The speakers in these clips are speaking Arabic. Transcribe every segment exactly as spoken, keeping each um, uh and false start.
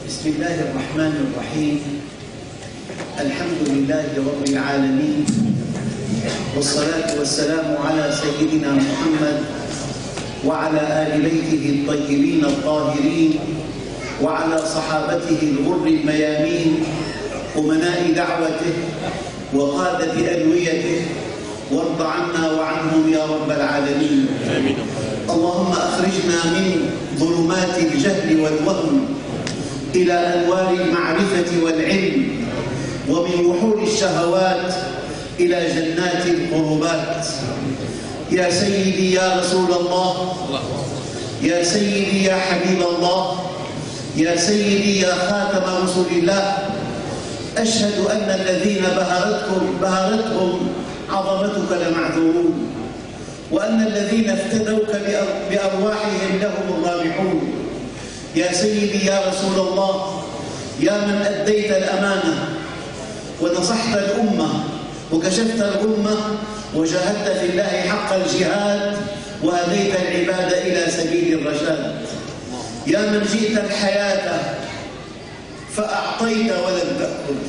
بسم الله الرحمن الرحيم. الحمد لله رب العالمين، والصلاة والسلام على سيدنا محمد وعلى آل بيته الطيبين الطاهرين وعلى صحابته الغر الميامين، أمناء دعوته وقادة ألويته، وارض عنا وعنهم يا رب العالمين. آمين. اللهم أخرجنا من ظلمات الجهل والوهم إلى أنوار المعرفة والعلم، ومن وحول الشهوات إلى جنات القربات. يا سيدي يا رسول الله، يا سيدي يا حبيب الله، يا سيدي يا خاتم رسل الله، أشهد أن الذين بهرتكم بهرتهم عظمتك لمعذورون، وأن الذين افتدوك بأرواحهم لهم الرابحون. يا سيدي يا رسول الله، يا من أديت الأمانة ونصحت الأمة وكشفت الأمة وجاهدت في الله حق الجهاد وهديت العباد إلى سبيل الرشاد. يا من جئت الحياة فأعطيت ولم تأخذ،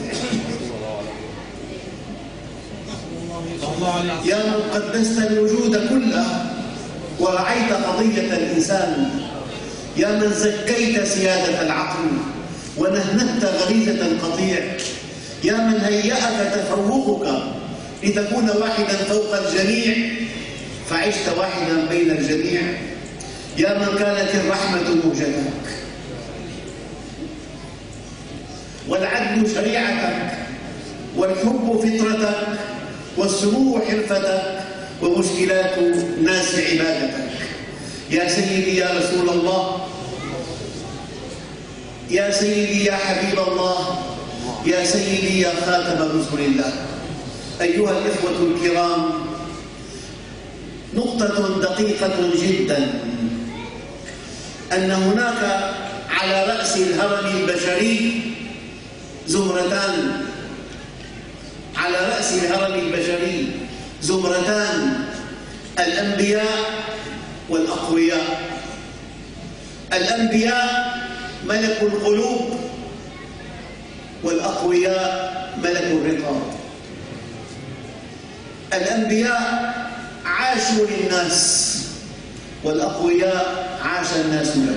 يا من قدست الوجود كله ورعيت قضية الإنسان، يا من زكيت سيادة العقل ونهنت غريزة القطيع، يا من هيأك تفوقك لتكون واحدا فوق الجميع فعشت واحدا بين الجميع، يا من كانت الرحمة موجتك والعدل شريعتك والحب فطرتك والسرور حرفتك ومشكلات الناس عبادتك. يا سيدي يا رسول الله، يا سيدي يا حبيب الله، يا سيدي يا خاتم رسل الله. أيها الإخوة الكرام، نقطة دقيقة جدا، أن هناك على رأس الهرم البشري زمرتان، على رأس الهرم البشري زمرتان، الأنبياء والأقوياء. الأنبياء ملك القلوب، والأقوياء ملك الرقاب. الأنبياء عاشوا للناس، والأقوياء عاش الناس لهم.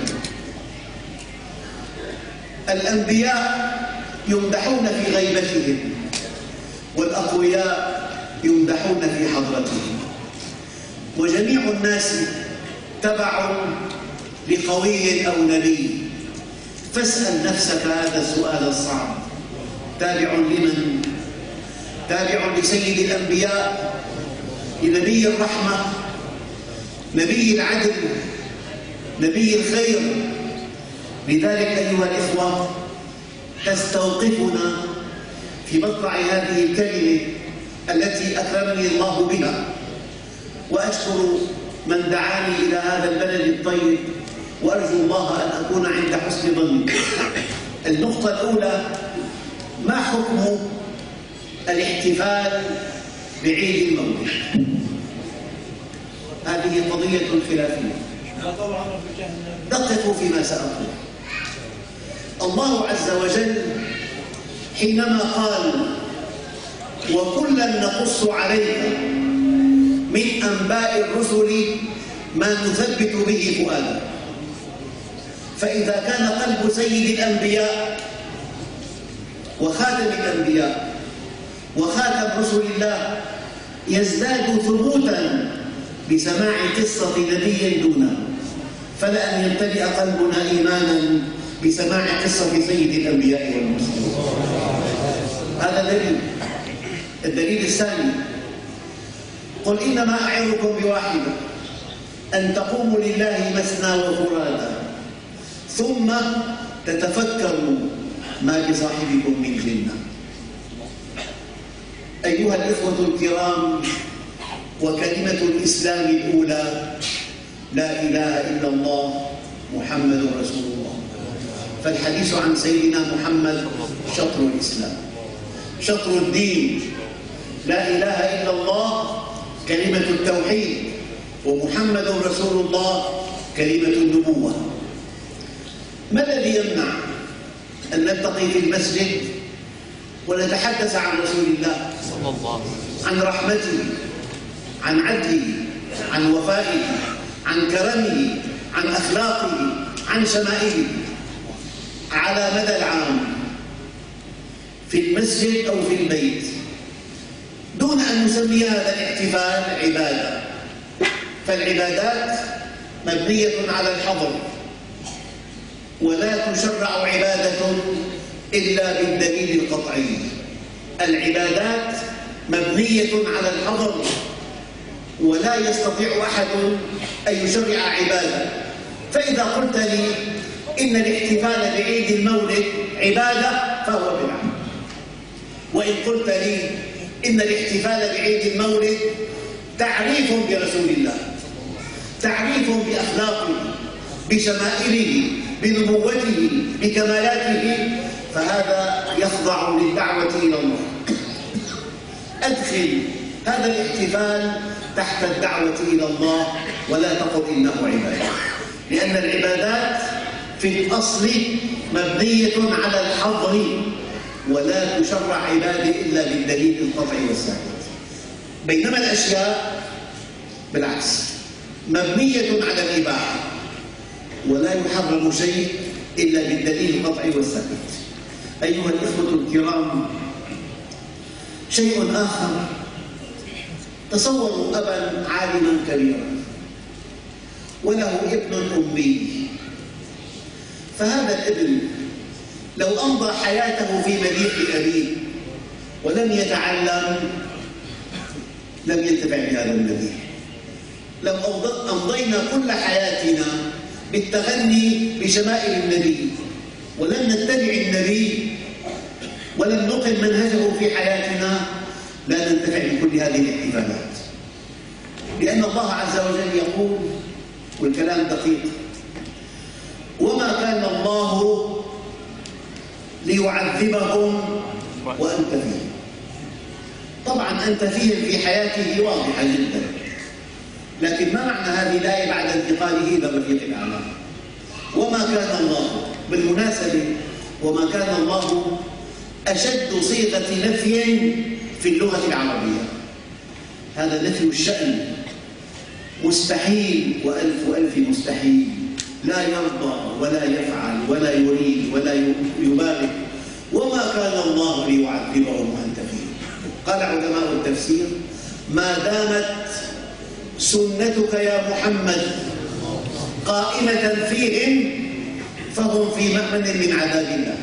الأنبياء يمدحون في غيبتهم، والأقوياء يمدحون في حضرتهم. وجميع الناس تبع لقوي أو نبي. فاسأل نفسك هذا السؤال الصعب: تابع لمن؟ تابع لسيد الأنبياء، لنبي الرحمة، نبي العدل، نبي الخير. لذلك أيها الإخوة، تستوقفنا في مطلع هذه الكلمة التي أكرمني الله بها، وأشكر من دعاني إلى هذا البلد الطيب، وأرجو الله أن أكون عند حسن ظني. النقطة الأولى: ما حكم الاحتفال بعيد المولد؟ هذه قضية خلافية، دققوا فيما سأقول. الله عز وجل حينما قال: وكلا نقص عليك من أنباء الرسل ما نثبت به فؤادك، فإذا كان قلب سيد الأنبياء وخاتم الأنبياء وخاتم رسل الله يزداد ثبوتا بسماع قصة نبي دونه، فلا أن يمتلئ قلبنا إيمانا بسماع قصة سيد الأنبياء والمرسلين. هذا دليل. الدليل الثاني: قل إنما أعظكم بواحدة، أن تقوموا لله مثنى وفرادا ثم تتفكروا ما بصاحبكم من جنة. أيها الإخوة الكرام، وكلمة الإسلام الأولى: لا إله إلا الله محمد رسول الله. فالحديث عن سيدنا محمد شطر الإسلام، شطر الدين. لا إله إلا الله كلمة التوحيد، ومحمد رسول الله كلمة النبوة. ما الذي يمنع أن نلتقي في المسجد ونتحدث عن رسول الله صلى الله عليه وسلم، عن رحمته، عن عدله، عن وفائه، عن كرمه، عن أخلاقه، عن شمائله على مدى العام في المسجد أو في البيت، دون أن نسمي هذا الاحتفال عبادة. فالعبادات مبنية على الحظر، ولا تشرع عبادة إلا بالدليل القطعي. العبادات مبنية على الحظر، ولا يستطيع أحد أن يشرع عبادة. فإذا قلت لي إن الاحتفال بعيد المولد عبادة فهو بدعة، وإن قلت لي إن الاحتفال بعيد المولد تعريف برسول الله، تعريف بأخلاقه، بشمائله، بنبوته، بكمالاته، فهذا يخضع للدعوة إلى الله. أدخل هذا الاحتفال تحت الدعوة إلى الله، ولا تقل إنه عبادة، لأن العبادات في الأصل مبنية على الحظر، ولا تشرع عبادة إلا بالدليل القطعي والثابت. بينما الأشياء بالعكس مبنية على الإباحة، ولا يحرم شيء إلا بالدليل القطعي والثابت. أيها الإخوة الكرام، شيء آخر، تصوروا أبا عالما كبيرا وله ابن أمي، فهذا الابن لو أمضى حياته في مديح أبيه ولم يتعلم لم ينتفع بهذا المديح. لو أمضينا كل حياتنا بالتغني بشمائل النبي ولم نتبع النبي ولم نقم منهجه في حياتنا لا ننتفع بكل هذه الاحتفالات، لأن الله عز وجل يقول، والكلام دقيق: وما كان الله ليعذبهم وأنت فيهم. طبعا أنت فيهم في حياته واضحة جدا، لكن ما معنى هذه الآية بعد انتقاله إلى الرفيق الأعلى؟ وما كان الله، بالمناسبة وما كان الله أشد صيغة نفي في اللغة العربية، هذا نفي الشأن، مستحيل وألف ألف مستحيل، لا يرضى ولا يفعل ولا يريد ولا يبالغ. وما كان الله ليعذبهم وأنت فيهم. قال علماء التفسير: ما دامت سنتك يا محمد قائمة فيهم فهم في مأمن من عذاب الله.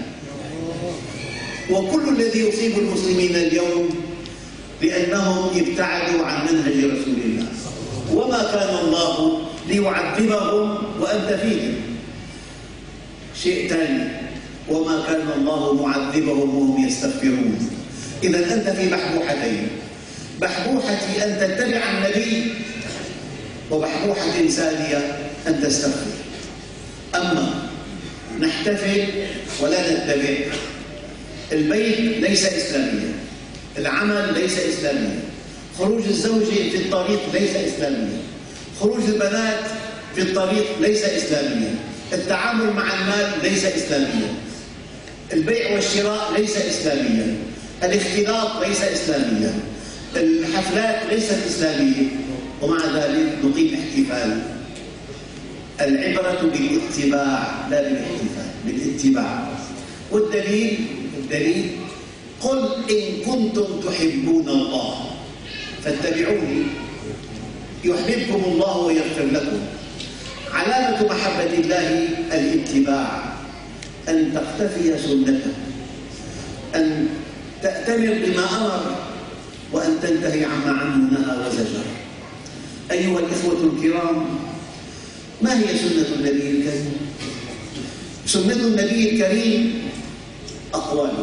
وكل الذي يصيب المسلمين اليوم لأنهم ابتعدوا عن منهج رسول الله. وما كان الله ليعذبهم وأنت فيهم. شيء ثاني: وما كان الله معذبهم وهم يستغفرون. إذا أنت في بحبوحتين: بحبوحة أن تتبع النبي، وبحبوحة ثانية أن تستغفر. أما نحتفل ولا نتبع، البيت ليس إسلاميا، العمل ليس إسلاميا، خروج الزوجة في الطريق ليس إسلاميا، خروج البنات في الطريق ليس إسلاميا، التعامل مع المال ليس إسلاميا، البيع والشراء ليس إسلاميا، الاختلاط ليس إسلاميا، الحفلات ليست إسلامية، ومع ذلك نقيم احتفال. العبرة بالاتباع لا بالاحتفال، بالاتباع. والدليل الدليل قل إن كنتم تحبون الله فاتبعوني يحببكم الله ويغفر لكم. علامة محبة الله الاتباع، أن تقتفي سنته، أن تأتمر بما أمر، وأن تنتهي عما عنه نهى وزجر. أيها الإخوة الكرام، ما هي سنة النبي الكريم؟ سنة النبي الكريم أقواله،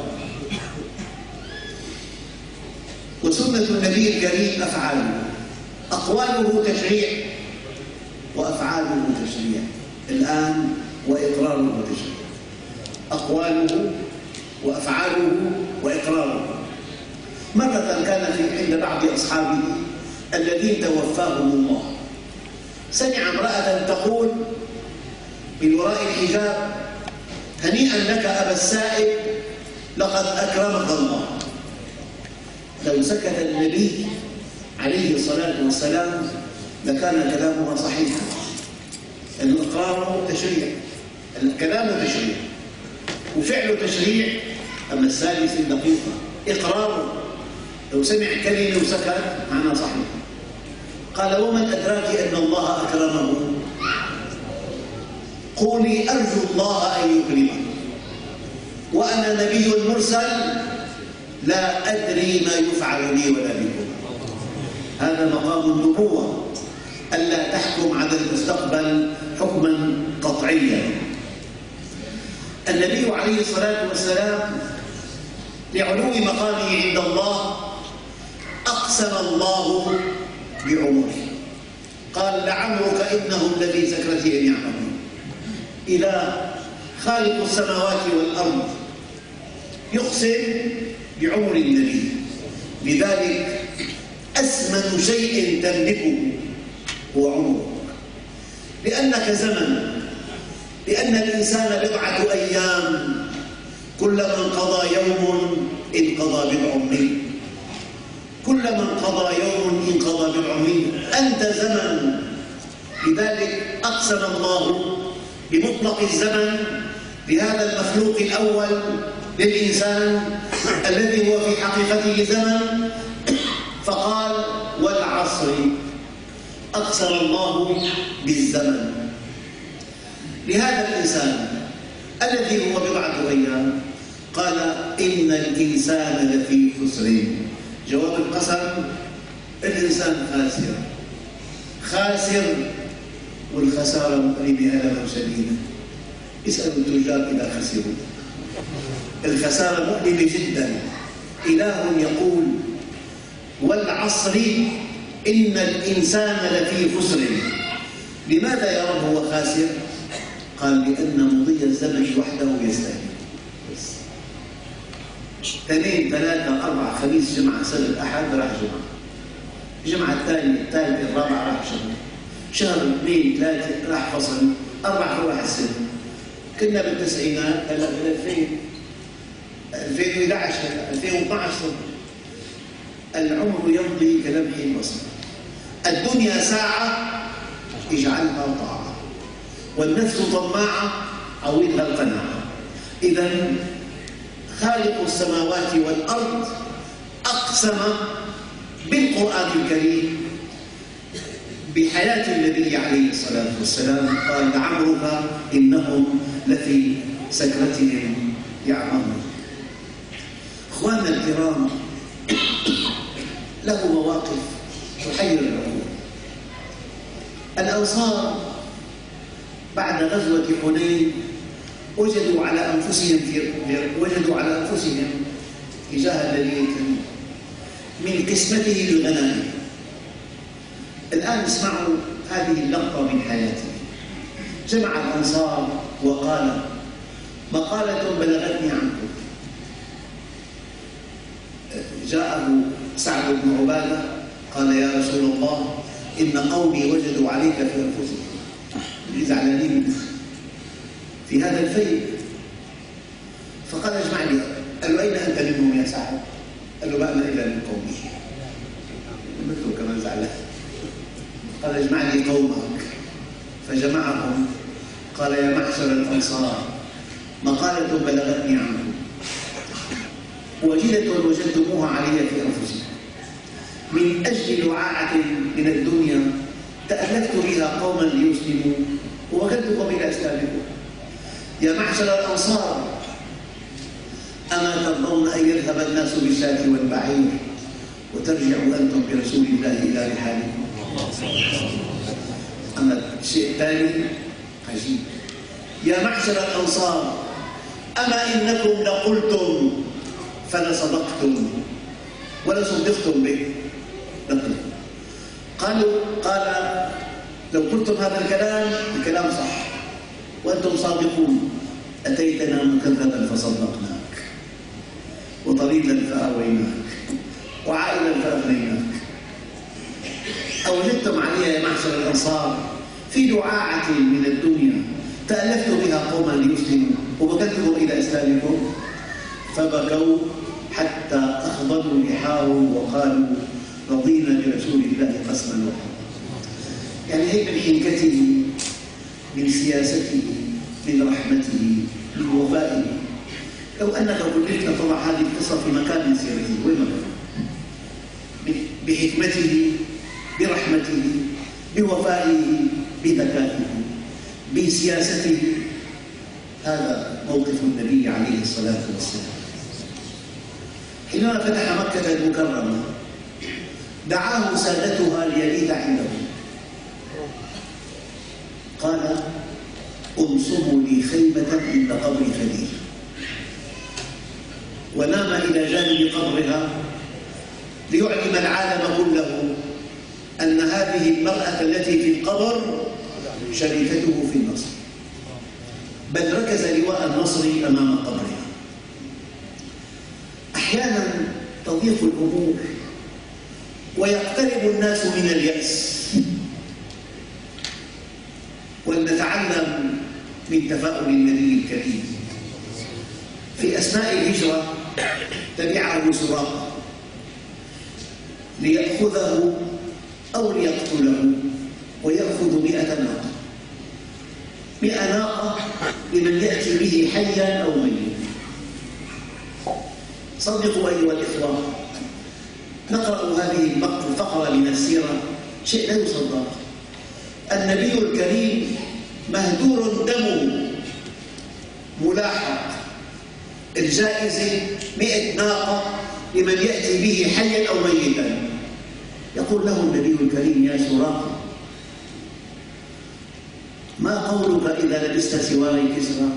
وسنة النبي الكريم أفعاله. أقواله تشريع وأفعاله تشريع الآن، وإقراره تشريع. أقواله وأفعاله وإقراره. مرة كان في عند بعض أصحابه الذين توفاهم الله سمع امرأة تقول من وراء الحجاب: هنيئا لك أبا السائب لقد أكرمك الله. لو سكت النبي عليه الصلاة والسلام لكان كلامها صحيحا. الإقرار تشريع، الكلام تشريع وفعله تشريع. أما الثالث الدقيقة إقراره، لو سمع كلمة وسكت معناه صحيح. قال ومن أدراك أن الله أكرمه؟ قولي أرجو الله أن يكرمه وأنا نبي مرسل لا أدري ما يفعل لي ولا بكم. هذا مقام النبوة، ألا تحكم على المستقبل حكما قطعيا. النبي عليه الصلاة والسلام لعلو مقامه عند الله أقسم الله بعمره، قال لعمرك إنهم لفي سكرتهم يعمهون. إله خالق السماوات والأرض يقسم بعمر النبي، لذلك أثمن شيء تملكه هو عمرك، لأنك زمن، لأن الإنسان بضعة أيام، كلما انقضى يوم انقضى بضع منه، كلما انقضى يوم انقضى بضع منه، أنت زمن. لذلك أقسم الله بمطلق الزمن لهذا المخلوق الأول للإنسان الذي هو في حقيقته زمن، فقال والعصر. أقسم الله بالزمن لهذا الإنسان الذي هو بضعة أيام، قال إن الإنسان لفي خسر. جواب القسم الإنسان خاسر، خاسر، والخسارة مؤلمة ألما شديدا. اسألوا التجار إذا خسروا، الخسارة مؤلمة جدا. إله يقول والعصر إن الإنسان لفي خسر. لماذا يا رب هو خاسر؟ قال لأن مضي الزمن وحده يستهلك. اثنين ثلاثة أربعة خميس جمعة سبت أحد راح جمعة، الجمعة الثانية الثالثة الرابعة راح شهر، شهر اثنين ثلاثة راح فصل، أربعة راح السنة. كنا بالتسعينات، هلا بالألفين ألفين وإحدى عشر ألفين واثني عشر. العمر يمضي كلمح البصر. الدنيا ساعة اجعلها طاعة، والنفس طماعة عودها القناعة. إذا خالق السماوات والأرض أقسم بالقرآن الكريم بحياة النبي عليه الصلاة والسلام، قال لعمرك إنهم لفي سكرتهم يعمهون. إخواننا الكرام، له مواقف تحير العقول. الأنصار بعد غزوة حنين وجدوا على أنفسهم في وجدوا على أنفسهم تجاه النبي من قسمته للغنائم. الآن اسمعوا هذه اللقطة من حياته. جمع الأنصار وقال مقالة بلغتني عنكم. جاءه سعد بن عبادة قال يا رسول الله إن قومي وجدوا عليك في أنفسهم، زعلانين في هذا الفيء. فقال اجمع لي. قال له أين أنت منهم يا سعد؟ قال له ما أنا إلا من قومي. مثله كمان زعلان. قال اجمع لي قومك. فجمعهم. قال يا معشر الأنصار مقالة بلغتني عنكم وجدة وجدتموها علي في أنفسكم، من أجل لعاعة من الدنيا تألفت بها قوما ليسلموا ووكلتكم إلى إسلامكم. يا معشر الأنصار أما ترضون أن يذهب الناس بالشاة والبعير وترجعوا أنتم برسول الله إلى رحالكم؟ أما الشيء الثاني عجيب. يا معشر الأنصار أما إنكم لقلتم فلصدقتم ولصدقتم به. قالوا قال لو قلتم هذا الكلام الكلام صح وأنتم صادقون، أتيتنا مكذبا فصدقناك وطريدا فآويناك وعائلا فأغنيناك. أوجدتم علي يا معشر الأنصار في دعاعة من الدنيا تألفت بها قوما ليسلموا وبكتم ثالث فبكوا حتى أخضروا لحاهم وقالوا رضينا برسول الله قسما وحدا. يعني هيك من حنكته، من سياسته، من رحمته، من وفائه. لو أنك كلفت تضع هذه القصة في مكان من سيرته، وين مكان؟ بحكمته، برحمته، بوفائه، بذكائه، بسياسته. هذا موقف النبي عليه الصلاة والسلام. حينما فتح مكة المكرمة دعاه سادتها ليبيت عنده، قال انصبوا لي خيمة عند قبر خديجة، ونام إلى جانب قبرها ليعلم العالم كله أن هذه المرأة التي في القبر شريكته في النصر، بل ركز لواء النصر أمام قبرها. أحيانا تضيق الأمور ويقترب الناس من اليأس، ولنتعلم من تفاؤل النبي الكريم. في أثناء الهجرة تبعه سراقة ليأخذه أو ليقتله، ويأخذ مئة ناقة، مئة ناقة لمن يأتي به حيا أو ميتا. صدقوا أيها الإخوة، نقرأ هذه الفقرة من السيرة شيء لا يصدق. النبي الكريم مهدور دمه ملاحق، الجائزة مئة ناقة لمن يأتي به حيا أو ميتا. يقول له النبي الكريم يا سراقة ما قولك إذا لبست سواري كسرى؟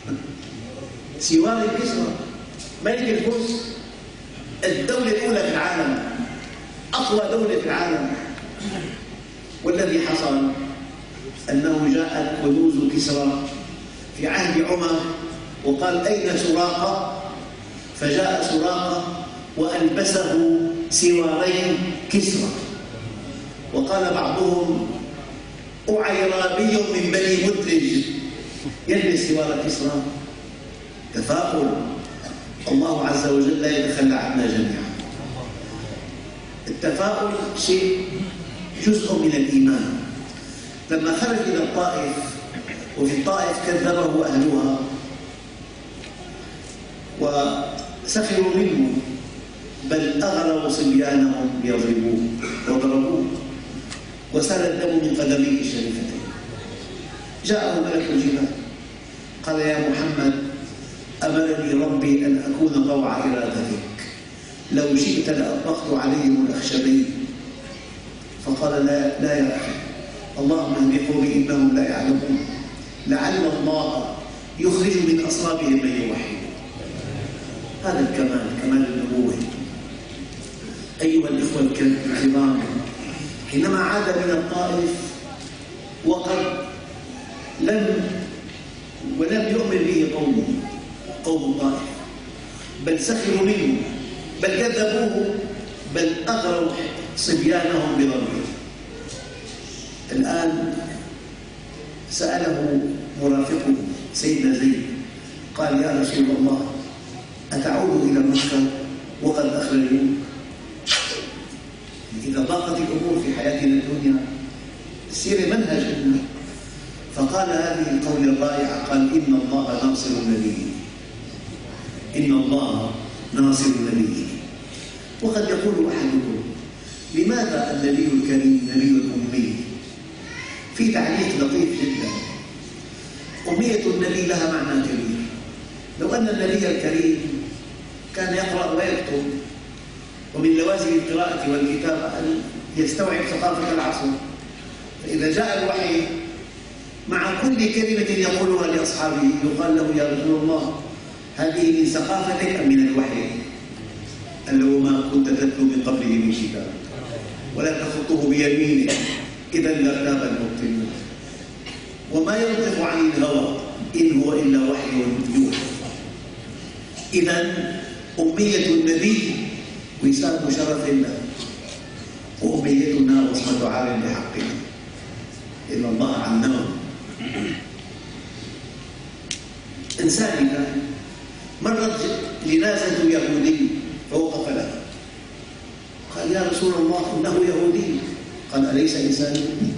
سواري كسرى ملك الفرس، الدولة الأولى في العالم، أقوى دولة في العالم. والذي حصل أنه جاءت كنوز كسرى في عهد عمر وقال أين سراقة؟ فجاء سراقة وألبسه سواري كسرى. وقال بعضهم أعيرابي من بني مدرج يلبس سوار كسرى. تفاؤل. الله عز وجل لا يتخلى عنا جميعا. التفاؤل شيء جزء من الإيمان. لما خرج إلى الطائف وفي الطائف كذبه أهلها وسخروا منه، بل أغروا صبيانهم ليضربوه وضربوه وسال الدم من قدميه الشريفتين. جاءه ملك الجبال قال يا محمد أمرني ربي أن أكون طوع إرادتك، لو شئت لأطبقت عليهم الأخشبين. فقال لا, لا يا أخي، اللهم اهد قومي إنهم لا يعلمون، لعل الله يخرج من أصلابهم من يوحد. هذا الكمال، كمال النبوة. أيها الإخوة الكرام، حينما عاد من الطائف وقد لم ولم يؤمن به قومه، قوم الطائف، بل سخروا منه، بل كذبوه، بل أغروا صبيانهم بضربه. الآن سأله مرافقه سيدنا زيد قال يا رسول الله أتعود إلى مكة وقد أخرجوك؟ إذا ضاقت الأمور في حياتنا الدنيا سير منهج لنا. فقال هذه القول الرائع، قال إن الله ناصر النبي، إن الله ناصر النبي. وقد يقول أحدكم لماذا النبي الكريم نبي الأمي؟ في تعليق لطيف جدا. أمية النبي لها معنى كبير. لو أن النبي الكريم كان يقرأ ويكتب، ومن لوازم القراءة والكتابة أن يستوعب ثقافة العصر، فإذا جاء الوحي مع كل كلمة يقولها لأصحابه يقال له يا رسول الله هذه من ثقافتك أم من الوحي؟ قال له ما كنت تتلو من قبله من كتاب ولا تخطه بيمينك إذا لارتاب المبطلون، وما ينطق عن الهوى إن هو إلا وحي يوحى. إذا أمية النبي وسام شرف له، وأميتنا وصمة عار لحقنا، إن الله علمه. إنسان مرت جنازة يهودي فوقف لها، قال: يا رسول الله إنه يهودي. قال: أليس إنسانا؟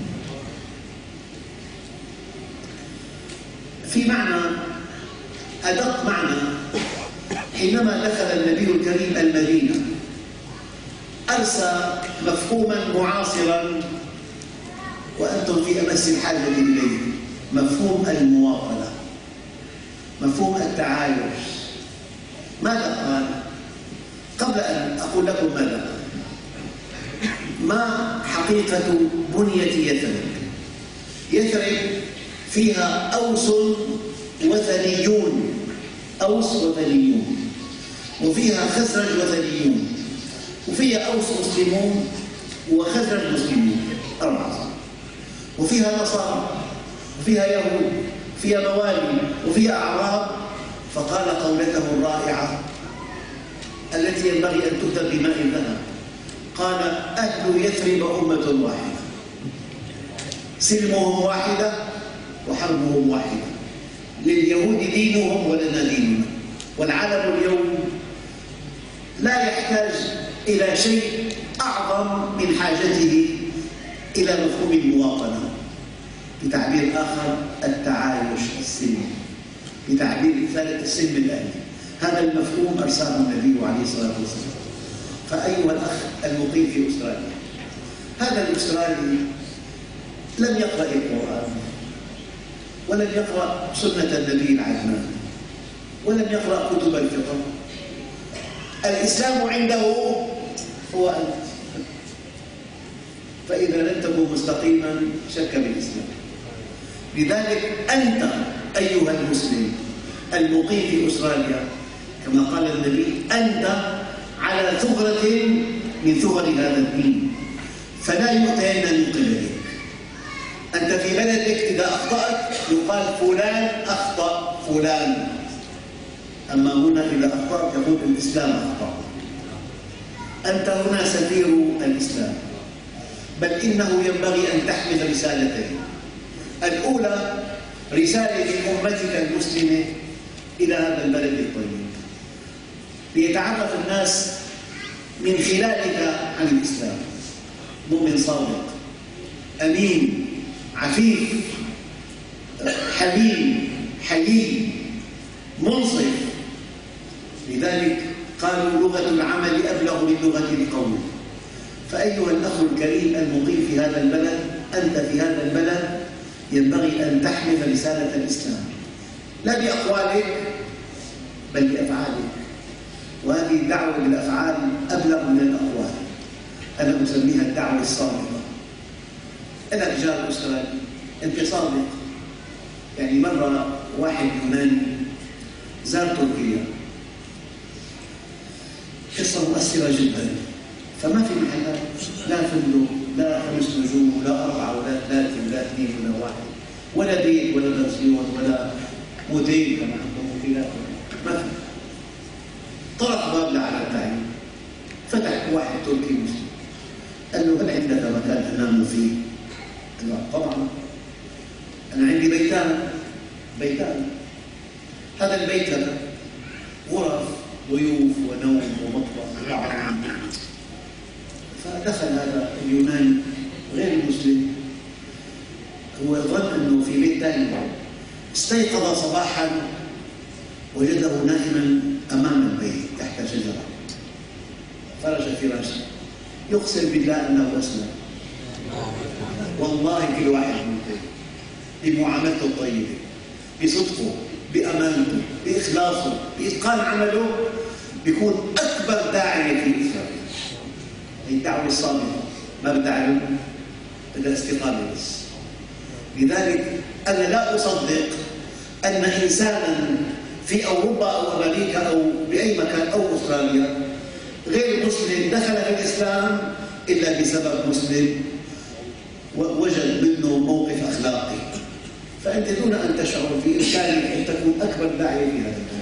في معنى أدق معنى، حينما دخل النبي الكريم المدينة أرسى مفهوما معاصرا وأنتم في أمس الحاجة إليه، مفهوم المواطنة، مفهوم التعايش. ماذا قال؟ قبل أن أقول لكم ماذا قال، ما حقيقة بنية يثرب؟ يثرب فيها أوس وثنيون، أوس وثنيون، وفيها خزرج وثنيون، وفيها أوس مسلمون وخزرج مسلمون، أربعة، وفيها نصارى وفيها يهود، وفيها موالي وفيها أعراب. فقال قولته الرائعة التي ينبغي أن تكتب بماء الذهب، قال: أهل يثرب أمة واحدة، سلمهم واحدة وحربهم واحدة، لليهود دينهم ولنا ديننا. والعالم اليوم لا يحتاج إلى شيء أعظم من حاجته إلى مفهوم المواطنة، بتعبير آخر التعايش السلمي، بتعبير ثالث السلم الأهلي. هذا المفهوم أرساه النبي عليه الصلاة والسلام. فأيها الأخ المقيم في أستراليا، هذا الأسترالي لم يقرأ القرآن، ولم يقرأ سنة النبي العدنان، ولم يقرأ كتب الفقه. الإسلام عنده هو أنت، فإذا لم تكن مستقيما شك بالإسلام. لذلك أنت أيها المسلم المقيم في أستراليا، كما قال النبي: أنت على ثغرة من ثغر هذا الدين، فلا يؤتين من قبلك. أنت في بلدك إذا أخطأت يقال فلان أخطأ فلان، أما هنا إذا أخطأت يقول الإسلام أخطأ. أنت هنا سفير الإسلام، بل إنه ينبغي أن تحمل رسالتين. الأولى رسالة أمتك المسلمة إلى هذا البلد الطيب، ليتعرف الناس من خلالك عن الإسلام. مؤمن صادق، أمين، عفيف، حليم، حيي، منصف. لذلك قالوا: لغة العمل أبلغ من لغة القول. فأيها الأخ الكريم المقيم في هذا البلد، أنت في هذا البلد ينبغي أن تحمل رسالة الإسلام، لا بأقوالك بل بأفعالك. وهذه الدعوة بالأفعال أبلغ من الأقوال. أنا أسميها الدعوة الصادقة. أنا رجال أسترالي، أنت صادق. يعني مرة واحد يوناني زار تركيا، قصة مؤثرة جدا. فما في محلات، لا فندق، لا خمس نجوم، ولا أربعة، ولا ثلاثة، ولا اثنين، ولا واحد، ولا بيت، ولا بنسيون، ولا موتيل كما عندهم موتيلات، ما في. طرق باب على التعليم، فتح واحد تركي مسلم، قال له: هل عندك مكان أنام فيه؟ قال له: طبعا، أنا عندي بيتان بيتان هذا البيت هذا غرف، ضيوف، ونوم، ومطبخ، وطعام. فدخل هذا اليوناني غير المسلم، هو ظن أنه في بيت ثاني. استيقظ صباحا وجده نائما أمام البيت تحت شجرة، فرش فراشا، يقسم بالله أنه أسلم. والله كل واحد منكم بمعاملته الطيبة، بصدقه، بأمانته، بإخلاصه، بإتقان عمله، بيكون أكبر داعية في الإسلام. هي الدعوة الصادقة، ما بدها علم، بدها استقامة بس. لذلك أنا لا أصدق أن إنسانا في أوروبا أو أمريكا أو بأي مكان أو أستراليا غير مسلم دخل في الإسلام إلا بسبب مسلم ووجد منه موقف أخلاقي. فأنت دون أن تشعر في إمكانك أن تكون أكبر داعية في هذا.